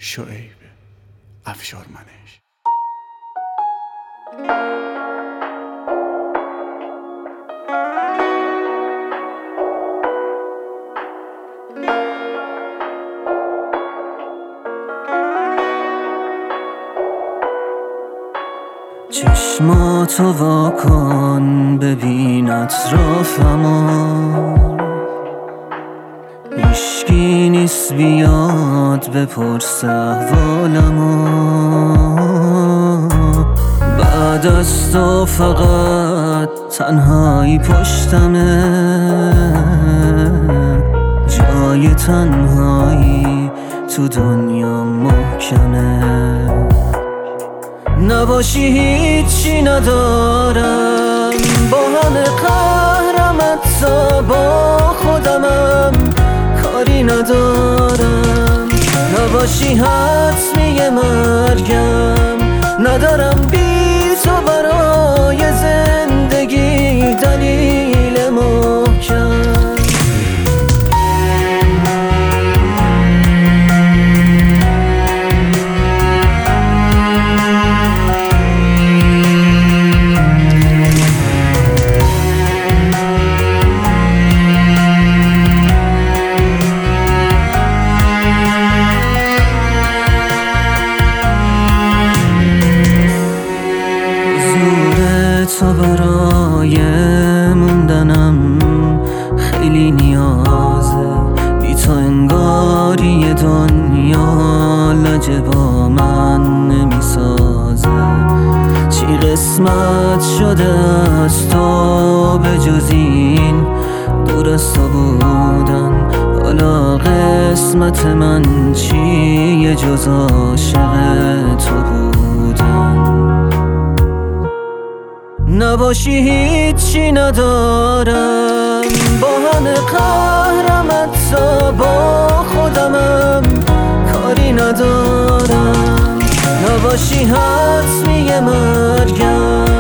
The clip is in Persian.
شعیب افشارمنش. چشماتو واکن ببین اطرافمو، هیشکی نیست بیاد بپرس احوالمو. بعد از تو فقط تنهایی پشتمه، جای تنهایی تو دنیا محکمه. نباشی هیچی ندارم، با همه قهرم حتی با خودمم کاری ندارم. نباشی حتمی مرگم، ندارم بی تو برای زندگی دلیل محکم. تو برای موندنم خیلی نیازه، بی تو انگاری دنیا لجه با من نمیسازه. چی قسمت شده از تو به جز این دور از تو بودن؟ حالا قسمت من چیه جز عاشق تو بودن؟ نباشی هیچی ندارم، با همه قهرم حتی با خودمم کاری ندارم. نباشی حتمی مرگم،